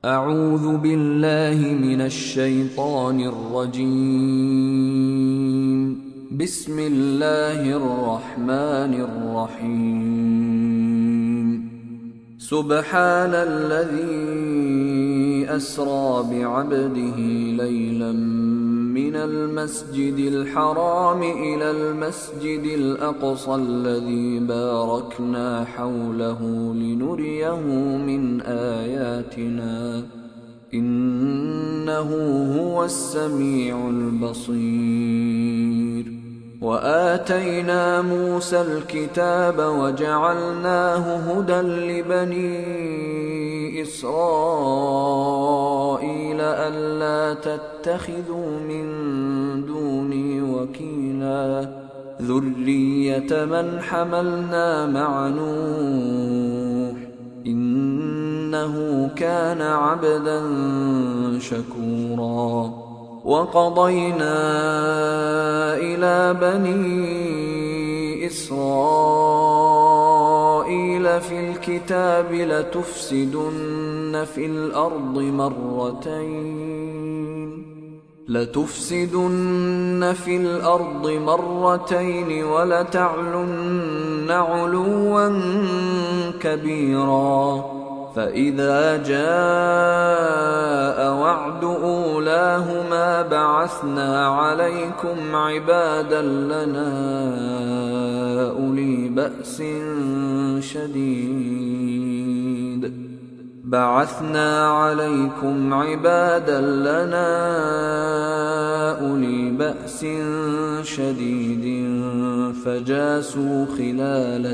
أعوذ بالله من الشيطان الرجيم. بسم الله الرحمن الرحيم. سبحان الذي أسرى بعبده ليلا من المسجد الحرام إلى المسجد الأقصى الذي باركنا حوله لنريه من آياتنا إنه هو السميع البصير. وآتينا موسى الكتاب وجعلناه هدى لبني إسرائيل ألا تتخذوا من دوني وكيلا ذرية من حملنا مع نوح إنه كان عبدا شكورا. وقضينا إلى بني إسرائيل في الكتاب لتفسدن في الأرض مرتين ولتعلن علوا كبيرا. فإذا جاء وعد أولاهما بعثنا عليكم عبادا لنا أولي بأس شديد فجاسوا خلال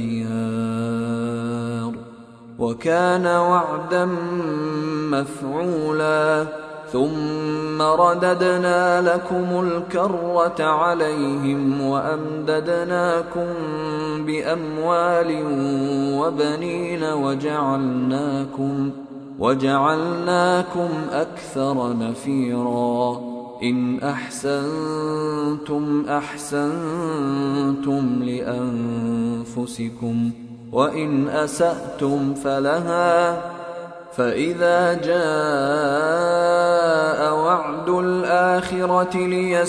الديار وكان وعدا مفعولا. ثم رددنا لكم الكرة عليهم وأمددناكم بأموال وبنين وجعلناكم أكثر نفيرا. إن أحسنتم أحسنتم لأنفسكم وإن أسأتم فلها. فإذا جاء وعد الآخرة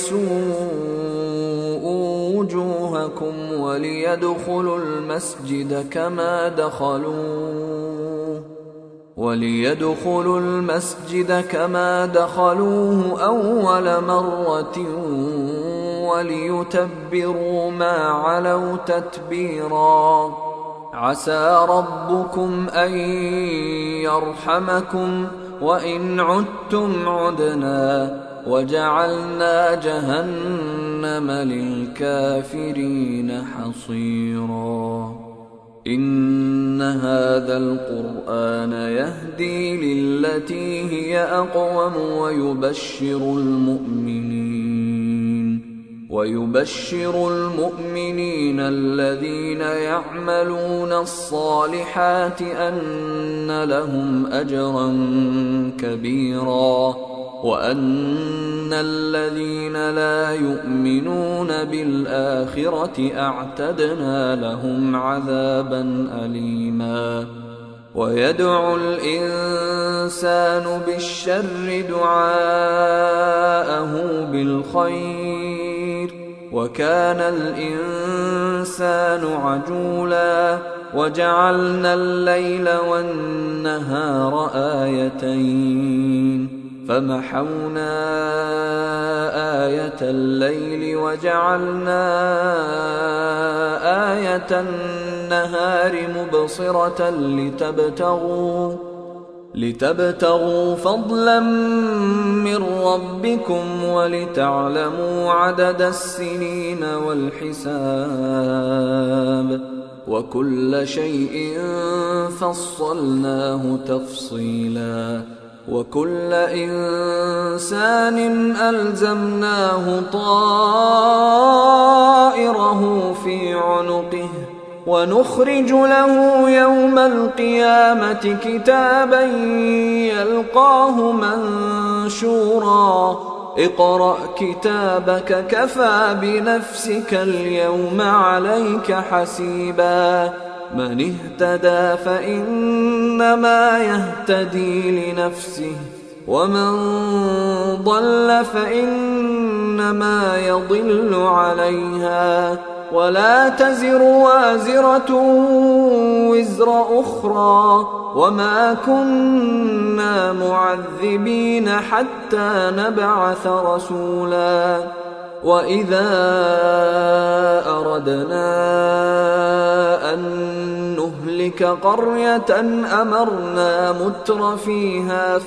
ليسوءوا وجوهكم وليدخلوا المسجد كما دخلوه أول مرة وليتبروا ما علوا تتبيرا. عسى ربكم أن يرحمكم وإن عدتم عدنا وجعلنا جهنم للكافرين حصيرا. إن هذا القرآن يهدي للتي هي أقوم ويبشر المؤمنين الذين يعملون الصالحات أن لهم أجرا كبيرا وأن الذين لا يؤمنون بالآخرة أعتدنا لهم عذابا أليما. ويدعو الإنسان بالشر دعاءه بالخير وكان الإنسان عجولا. وجعلنا الليل والنهار آيتين فمحونا آية الليل وجعلنا آية النهار مبصرة لتبتغوا فضلا من ربكم ولتعلموا عدد السنين والحساب وكل شيء فصلناه تفصيلا. وكل إنسان ألزمناه طائره في عنقه ونخرج له يوم القيامة كتابا يلقاه منشورا. اقرأ كتابك كفى بنفسك اليوم عليك حسيبا. من اهتدى فإنما يهتدي لنفسه ومن ضل فإنما يضل عليها ولا تزر وازرة وزر أخرى وما كنا معذبين حتى نبعث رسولا وإذا أردنا أن نهلك قرية أمرنا متر فيها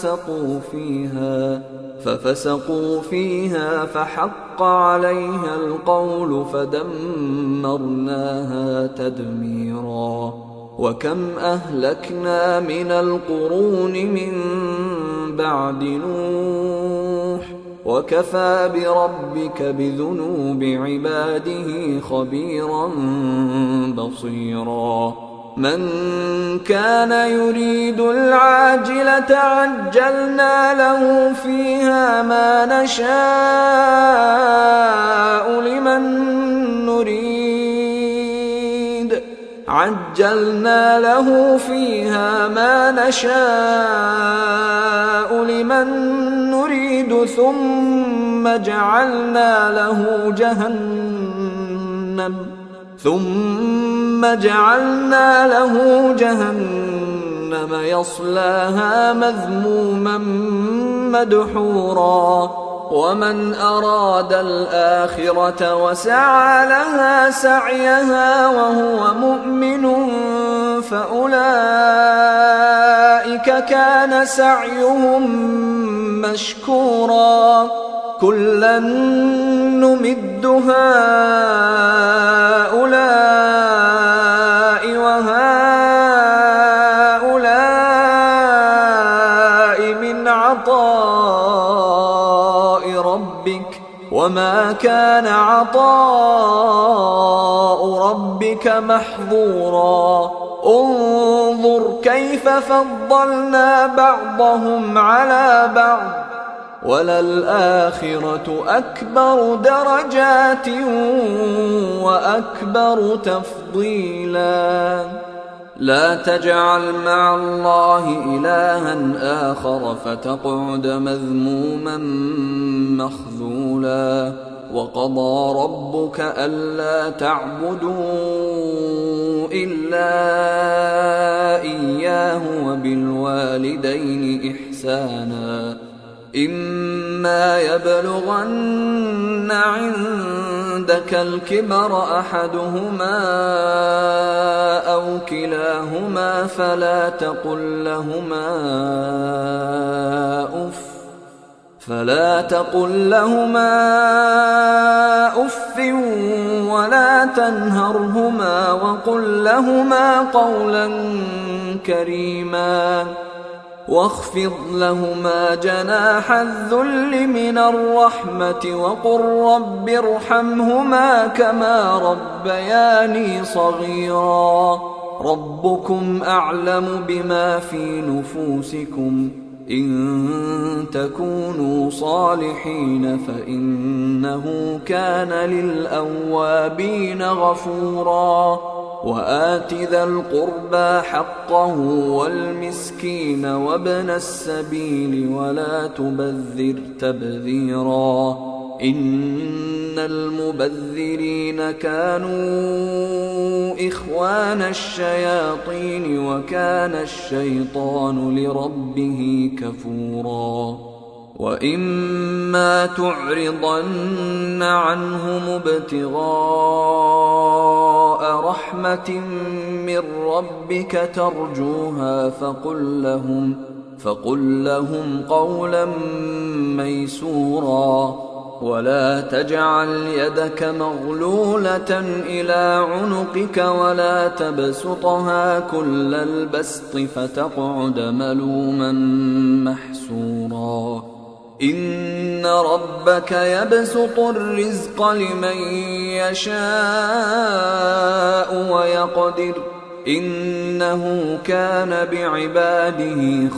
ففسقوا فيها فحق عليها القول فدمرناها تدميرا وكم أهلكنا من القرون من بعد نوح وكفى بربك بذنوب عباده خبيرا بصيرا من كان يريد العاجلة عجلنا له فيها ما نشاء لمن نريد ثم جعلنا له جهنم يصلاها مذموما مدحورا ومن أراد الآخرة وسعى لها سعيها وهو مؤمن فأولئك كان سعيهم مشكورا كلا نمد هؤلاء وهؤلاء من عطاء ربك وما كان عطاء ربك محظورا انظر كيف فضلنا بعضهم على بعض وللآخرة أكبر درجات وأكبر تفضيلا لا تجعل مع الله إلها آخر فتقعد مذموما مخذولا وقضى ربك ألا تعبدوا إلا إياه وبالوالدين إحسانا إما يبلغن عندك الكبر أحدهما أو كلاهما فلا تقل لهما أف ولا تنهرهما وقل لهما قولا كريما واخفض لهما جناح الذل من الرحمة وقل رب ارحمهما كما ربياني صغيرا ربكم أعلم بما في نفوسكم إن تكونوا صالحين فإنه كان للأوابين غفورا وآت ذا القربى حقه والمسكين وابن السبيل ولا تبذر تبذيرا إن المبذرين كانوا إخوان الشياطين وكان الشيطان لربه كفورا وإما تعرضن عنهم ابتغاء رحمة من ربك ترجوها فقل لهم قولا ميسورا ولا تجعل يدك مغلولة إلى عنقك ولا تبسطها كل البسط فتقعد ملوما محسورا إن ربك يبسط الرزق لمن يشاء ويقدر إنه كان بعباده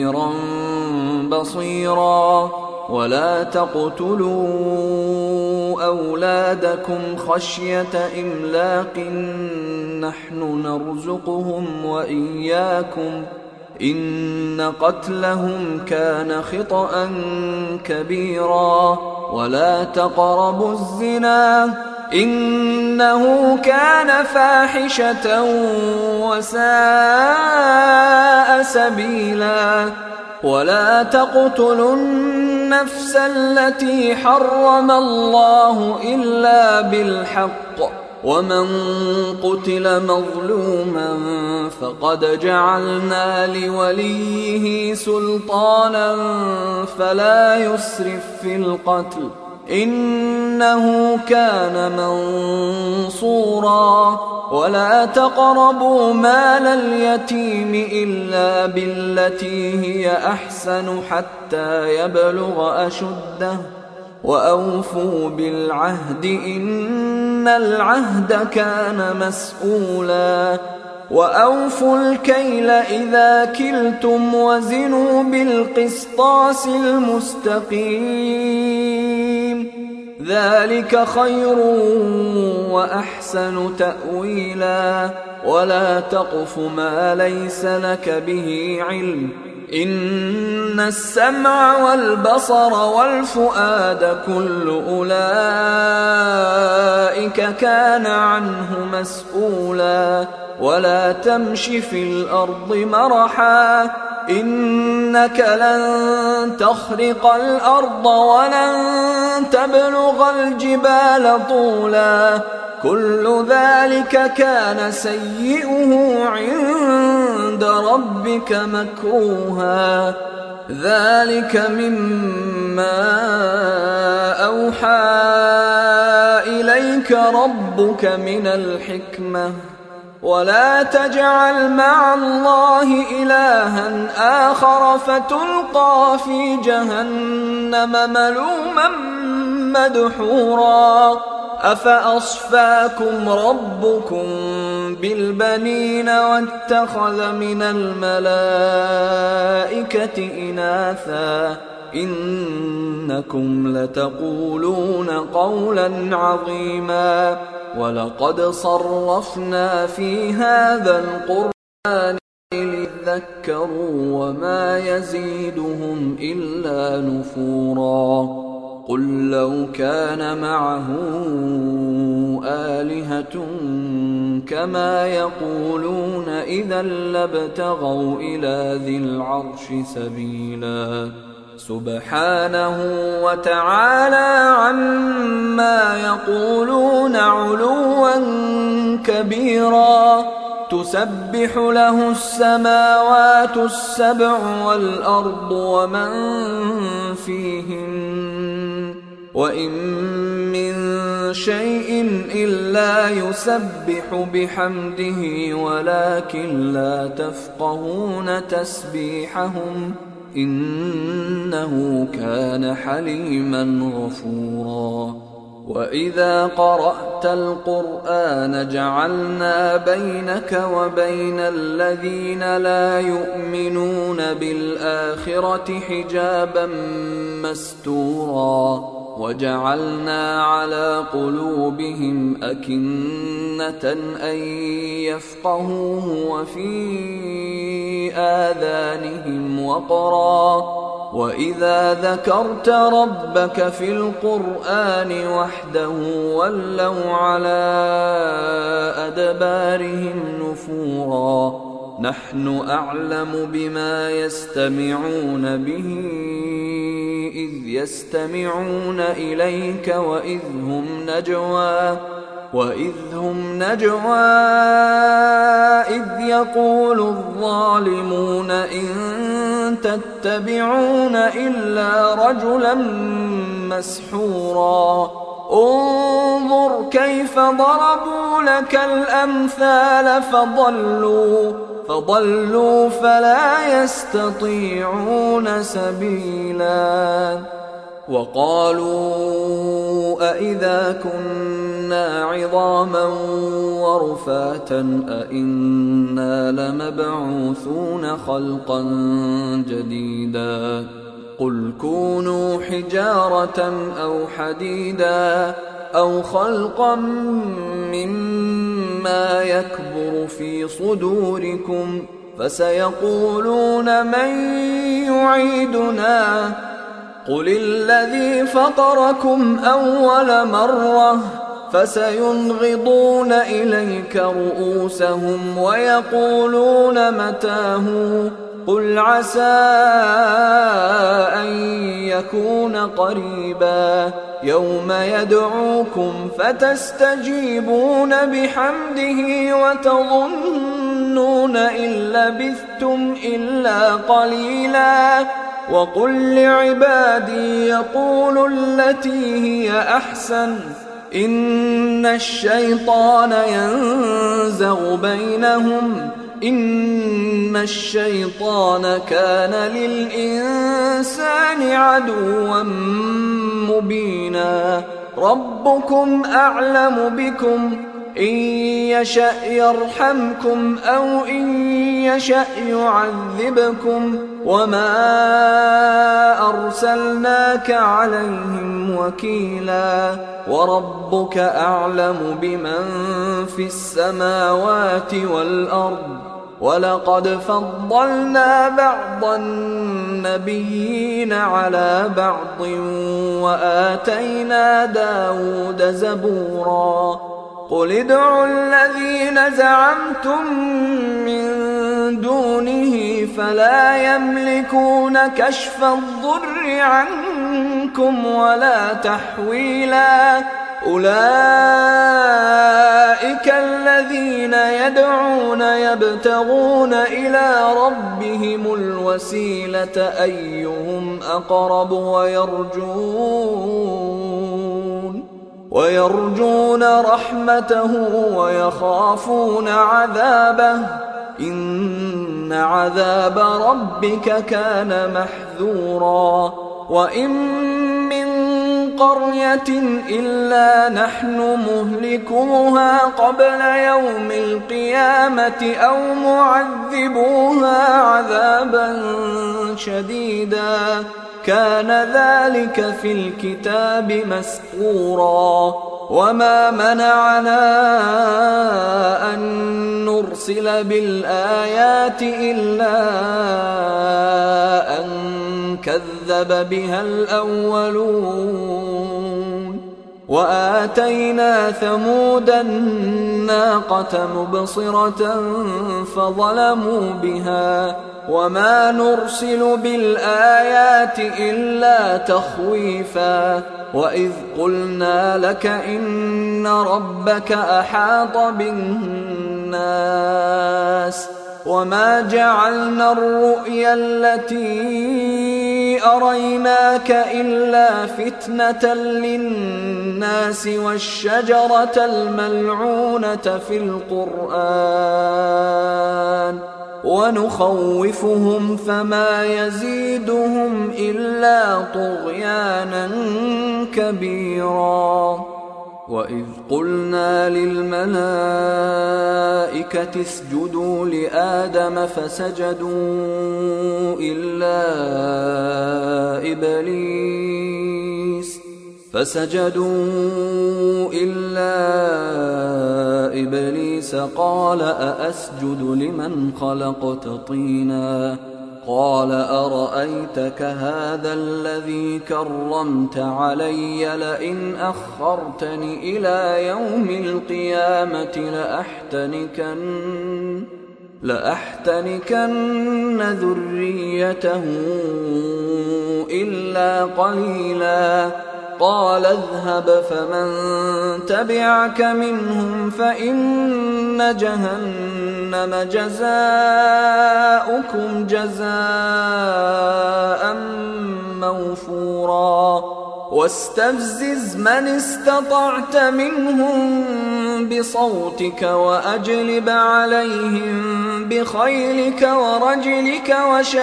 خبيرا بصيرا ولا تقتلوا أولادكم خشية إملاق نحن نرزقهم وإياكم إن قتلهم كان خطأ كبيرا ولا تقربوا الزنا إنه كان فاحشة وساء سبيلا ولا تقتلوا النفس التي حرم الله إلا بالحق ومن قتل مظلوما فقد جعلنا لوليه سلطانا فلا يسرف في القتل إنه كان منصورا ولا تقربوا مال اليتيم إلا بالتي هي أحسن حتى يبلغ أشده وأوفوا بالعهد إن العهد كان مسؤولا وأوفوا الكيل إذا كلتم وزنوا بالقسطاس المستقيم ذلك خير وأحسن تأويلا ولا تقف ما ليس لك به علم إن السمع والبصر والفؤاد كل أولئك كان عنه مسؤولا ولا تمش في الأرض مرحا إنك لن تخرق الأرض ولن تبلغ الجبال طولا كل ذلك كان سيئه عند ربك مكروها ذلك مما أوحى إليك ربك من الحكمة ولا تجعل مع الله إلها آخر فتلقى في جهنم ملوما مدحورا أفأصفاكم ربكم بالبنين واتخذ من الملائكة إناثا إنكم لتقولون قولا عظيما ولقد صرفنا في هذا القرآن ليذكروا وما يزيدهم إلا نفورا قل لو كان معه آلهة كما يقولون إذا لابتغوا إلى ذي العرش سبيلا سبحانه وتعالى عما يقولون علوا كبيرا تسبح له السماوات السبع والأرض ومن فيهن وإن من شيء إلا يسبح بحمده ولكن لا تفقهون تسبيحهم إنه كان حليما غفورا وإذا قرأت القرآن جعلنا بينك وبين الذين لا يؤمنون بالآخرة حجابا مستورا وجعلنا على قلوبهم أكنة أن يفقهوه وفي آذانهم وقرا وإذا ذكرت ربك في القرآن وحده ولوا على أدبارهم نفورا نحن أعلم بما يستمعون به إذ يستمعون إليك وإذ هم نجوى إذ يقول الظالمون إن تتبعون إلا رجلا مسحورا انظر كيف ضربوا لك الأمثال فضلوا فلا يستطيعون سبيلا وقالوا أئذا كنا عظاما ورفاتا أئنا لمبعوثون خلقا جديدا قل كونوا حجارة أو حديدا أو خلقا مما يكبر في صدوركم فسيقولون من يعيدنا قل الذي فطركم أول مرة فسينغضون إليك رؤوسهم ويقولون متاه قل عسى أن يكون قريبا يوم يدعوكم فتستجيبون بحمده وتظنون إن لبثتم إلا قليلا وقل لعبادي يقولوا التي هي أحسن إن الشيطان ينزغ بينهم إن الشيطان كان للإنسان عدوا مبينا ربكم أعلم بكم إن يشأ يرحمكم أو إن يشأ يعذبكم وما أرسلناك عليهم وكيلا وربك أعلم بمن في السماوات والأرض ولقد فضلنا بعض النبيين على بعض وآتينا داود زبورا قل ادعوا الذين زعمتم من دونه فلا يملكون كشف الضر عنكم ولا تحويلا أولئك الذين يدعون يبتغون إلى ربهم الوسيلة أيهم أقرب ويرجون رحمته ويخافون عذابه إن عذاب ربك كان محذورا وإن من قرية إلا نحن مهلكوها قبل يوم القيامة أو معذبوها عذابا شديدا كان ذلك في الكتاب مسطورا وما منعنا أن نرسل بالآيات إلا أن كذب بها الأولون وآتينا ثمود الناقة مبصرة فظلموا بها وما نرسل بالآيات إلا تخويفا وإذ قلنا لك إن ربك أحاط بالناس وما جعلنا الرؤيا التي أريناك إلا فتنة للناس والشجرة الملعونة في القرآن ونخوفهم فما يزيدهم إلا طغيانا كبيرا وإذ قلنا للملائكة اسجدوا لآدم فسجدوا إلا إبليس قال أأسجد لمن خلقت طينا قال أرأيتك هذا الذي كرمت علي لئن أخرتني إلى يوم القيامة لأحتنكن ذريته إلا قليلا قال اذهب فمن تبعك منهم فإن جهنم جزاؤكم جزاء موفورا واستفزز من استطعت منهم بصوتك وأجلب عليهم بخيلك ورجلك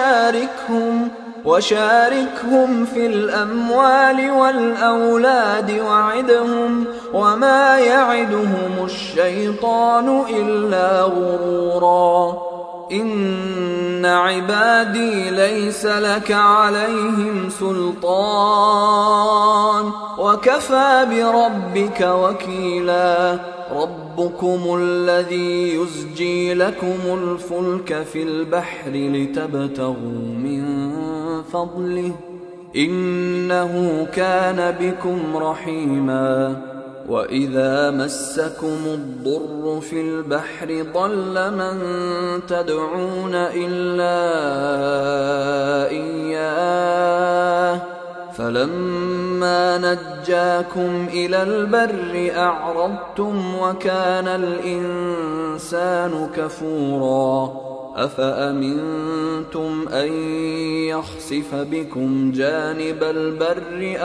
وشاركهم في الأموال والأولاد وعدهم وما يعدهم الشيطان إلا غرورا إن عبادي ليس لك عليهم سلطان وكفى بربك وكيلا ربكم الذي يزجي لكم الفلك في البحر لتبتغوا من فضله إنه كان بكم رحيما وإذا مسكم الضر في البحر ضل من تدعون إلا إياه فلما نجاكم إلى البر أعرضتم وكان الإنسان كفورا أفأمنتم أن يخسف بكم جانب البر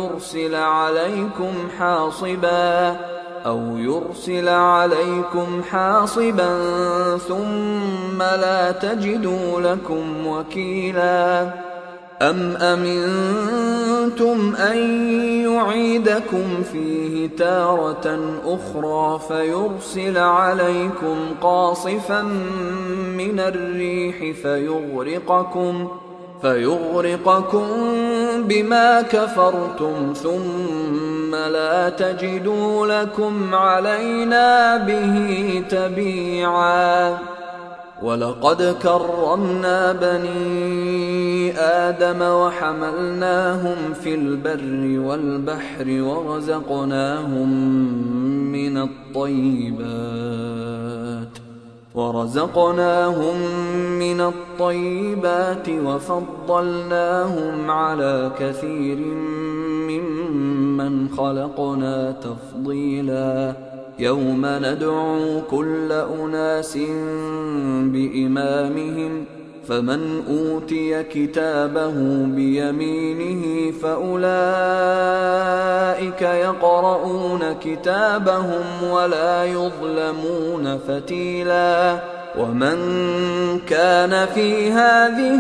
أو يرسل عليكم حاصبا ثم لا تجدوا لكم وكيلا أم أمنتم أن يعيدكم فيه تارة أخرى فيرسل عليكم قاصفا من الريح فيغرقكم بما كفرتم ثم لا تجدوا لكم علينا به تبيعا ولقد كرمنا بني آدم وحملناهم في البر والبحر ورزقناهم من الطيبات وفضلناهم على كثير ممن خلقنا تفضيلا يوم ندعو كل أناس بإمامهم فمن أوتي كتابه بيمينه فأولئك يقرؤون كتابهم ولا يظلمون فتيلا ومن كان في هذه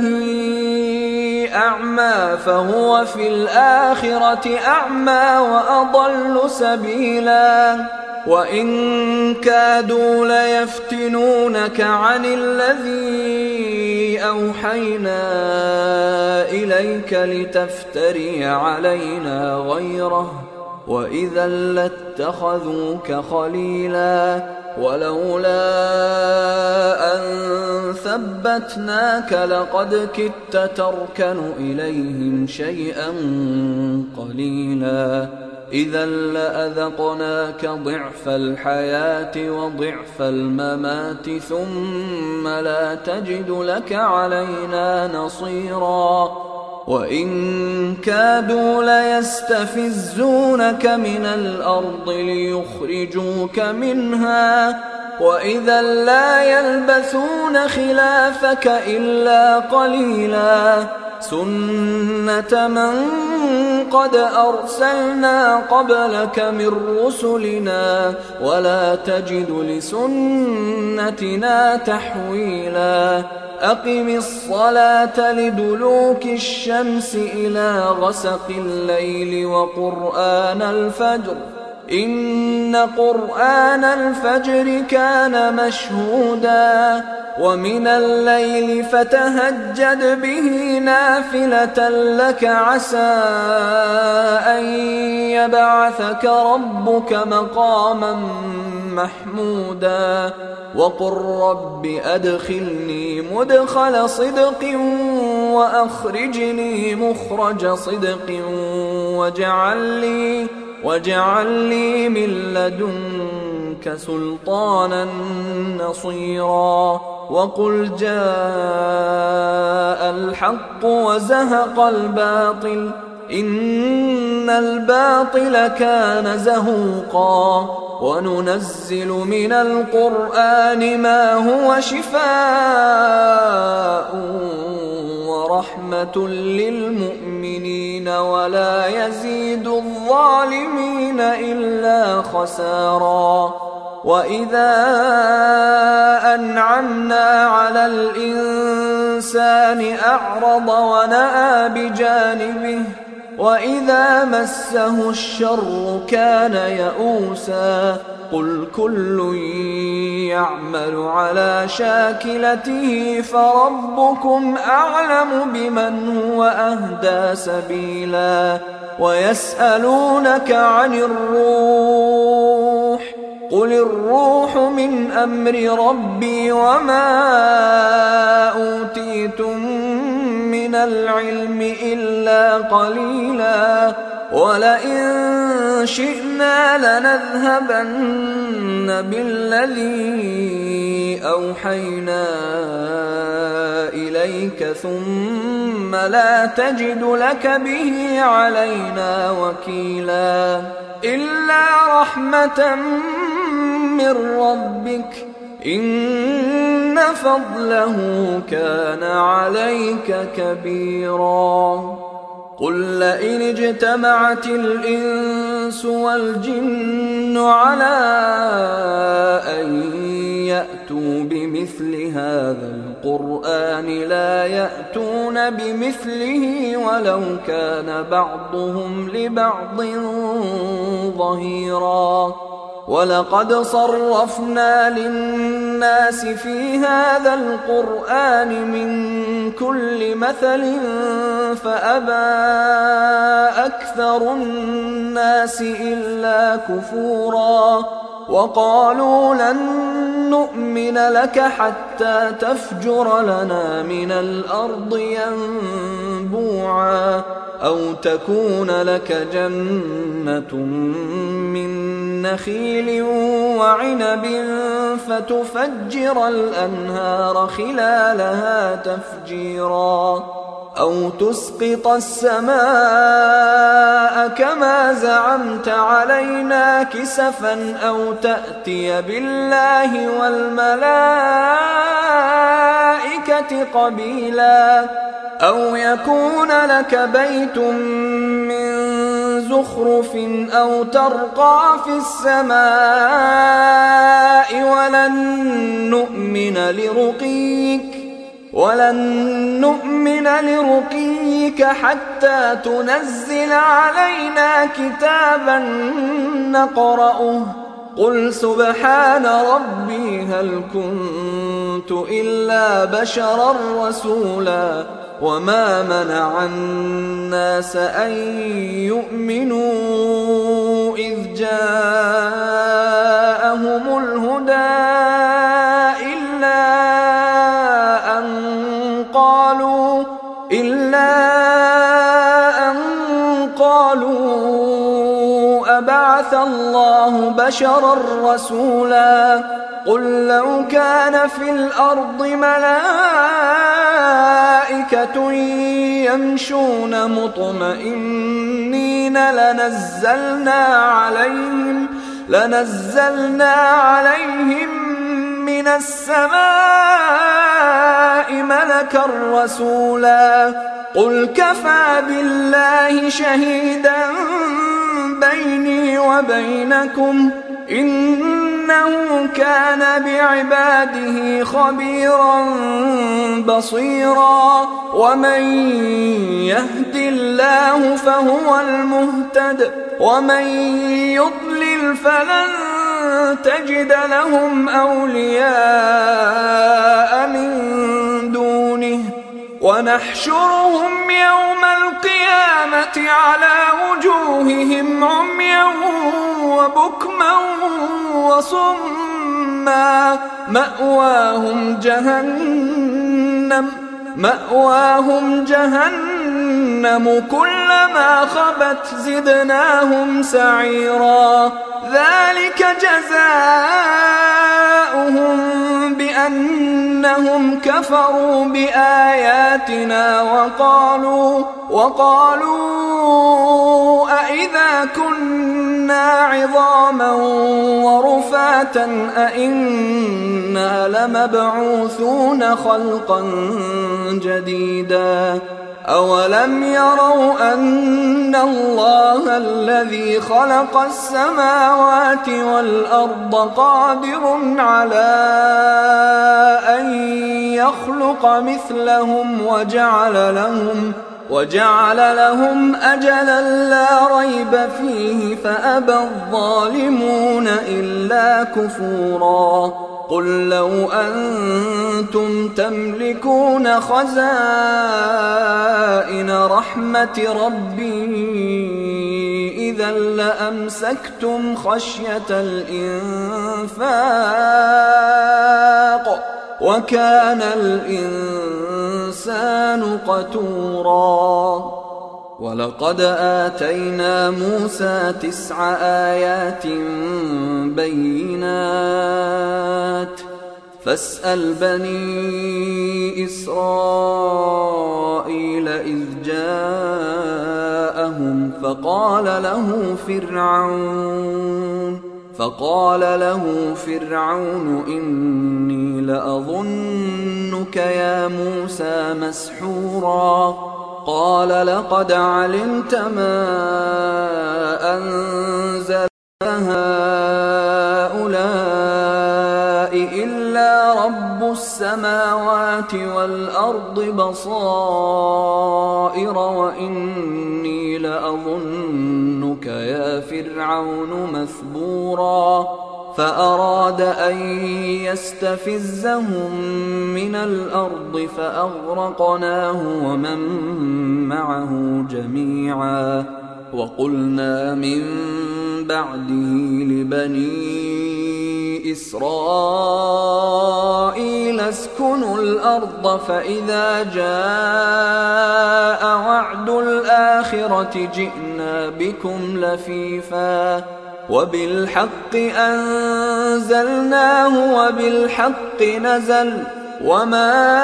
أعمى فهو في الآخرة أعمى وأضل سبيلا وإن كادوا ليفتنونك عن الذي أوحينا إليك لتفتري علينا غيره وإذا لاتخذوك خليلا ولولا أن ثبتناك لقد كدت تركن إليهم شيئا قليلا إذا لأذقناك ضعف الحياة وضعف الممات ثم لا تجد لك علينا نصيرا وإن كادوا ليستفزونك من الأرض ليخرجوك منها وإذا لا يلبثون خلافك إلا قليلا سنة من قد أرسلنا قبلك من رسلنا ولا تجد لسنتنا تحويلا أقم الصلاة لدلوك الشمس إلى غسق الليل وقرآن الفجر إن قرآن الفجر كان مشهودا ومن الليل فتهجد به نافلة لك عسى أن يبعثك ربك مقاما محمودا وقل رب أدخلني مدخل صدق وأخرجني مخرج صدق واجعل لي من لدنك سلطانا نصيرا وقل جاء الحق وزهق الباطل إن الباطل كان زهوقا وننزل من القرآن ما هو شفاء ورحمة للمؤمنين ولا يزيد الظالمين إلا خسارا وإذا أنعمنا على الإنسان أعرض ونأى بجانبه وإذا مسه الشر كان يئوسا قل كل يعمل على شاكلته فربكم أعلم بمن هو أهدى سبيلا ويسألونك عن الروح قل الروح من أمر ربي وما أوتيتم من العلم إلا قليلا ولئن شئنا لنذهبن بالذي أوحينا إليك ثم لا تجد لك به علينا وكيلا إلا رحمة من ربك إن فضله كان عليك كبيرا قل لئن اجتمعت الإنس والجن على أن يأتوا بمثل هذا القرآن لا يأتون بمثله ولو كان بعضهم لبعض ظهيرا ولقد صرفنا للناس في هذا القرآن من كل مثل فأبى أكثر الناس إلا كفورا وقالوا لن نؤمن لك حتى تفجر لنا من الأرض ينبوعا أو تكون لك جنة من نخيل وعنب فتفجر الأنهار خلالها تفجيرا أو تسقط السماء كما زعمت علينا كسفا أو تأتي بالله والملائكة قبيلا أو يكون لك بيت من زخرف أو ترقى في السماء ولن نؤمن لرقيك حتى تنزل علينا كتابا نقرأه قل سبحان ربي هل كنت إلا بشرا رسولا وما منع الناس أن يؤمنوا إذ جاءهم الهدى إلا أن قالوا أبعث الله بشرا رسولا قل لو كان في الأرض ملائكة يمشون مطمئنين لنزلنا عليهم من السماء ملكا رسولا قل كفى بالله شهيدا بيني وبينكم إنه كان بعباده خبيرا بصيرا ومن يهد الله فهو المهتد ومن يضلل فلن تجد لهم أولياء من دونه ونحشرهم يوم القيامة على وجوههم عميا وبكما وصما مأواهم جهنم كلما خبت زدناهم سعيرا ذلك جزاؤهم بأنهم كفروا بآياتنا وقالوا أإذا كنا عظاما ورفاتا أإنا لمبعوثون خلقا جديدا أولم يروا أن الله الذي خلق السماوات والأرض قادر على أن يخلق مثلهم وجعل لهم أجلا لا ريب فيه فأبى الظالمون إلا كفورا قل لو أنتم تملكون خزائن رحمة ربي إذا لأمسكتم خشية الإنفاق وكان الإنسان قتورا ولقد آتينا موسى 9 آيات بينات فاسأل بني إسرائيل إذ جاءهم فقال له فرعون إني لأظنك يا موسى مسحورا قال لقد علمت ما أنزل هؤلاء إلا رب السماوات والأرض بصائر وإني لأظنك يا فرعون مثبورا فأراد أن يستفزهم من الأرض فأغرقناه ومن معه جميعا وقلنا من بعده لبني إسرائيل اسكنوا الأرض فإذا جاء وعد الآخرة جئنا بكم لفيفا وبالحق أنزلناه وبالحق نزل وما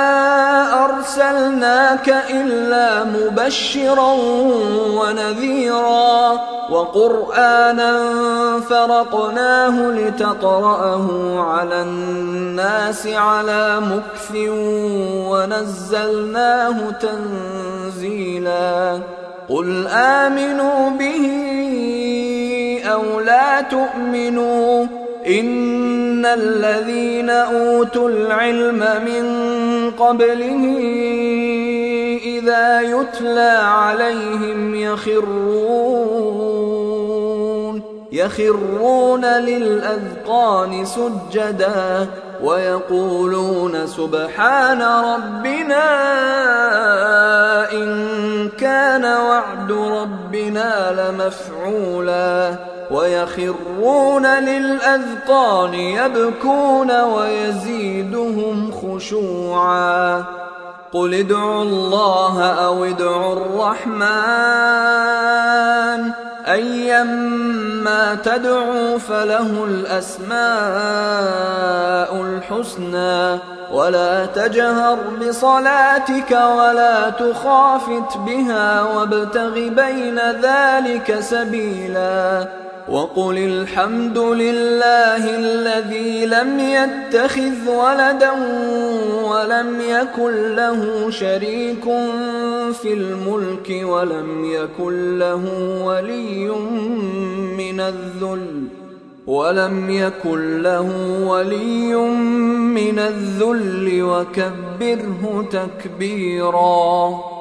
أرسلناك إلا مبشرا ونذيرا وقرآنا فرقناه لتقرأه على الناس على مكث ونزلناه تنزيلا قل آمنوا به أو لا تؤمنوا إن الذين أوتوا العلم من قبله إذا يتلى عليهم يخرون للأذقان سجدا ويقولون سبحان ربنا إن كان وعد ربنا لمفعولا ويخرون للأذقان يبكون ويزيدهم خشوعا قل ادعوا الله أو ادعوا الرحمن أيما تدعوا فله الأسماء الحسنى ولا تجهر بصلاتك ولا تخافت بها وابتغ بين ذلك سبيلا وقل الحمد لله الذي لم يتخذ ولدا ولم يكن له شريك في الملك ولم يكن له ولي من الذل وكبره تكبيرا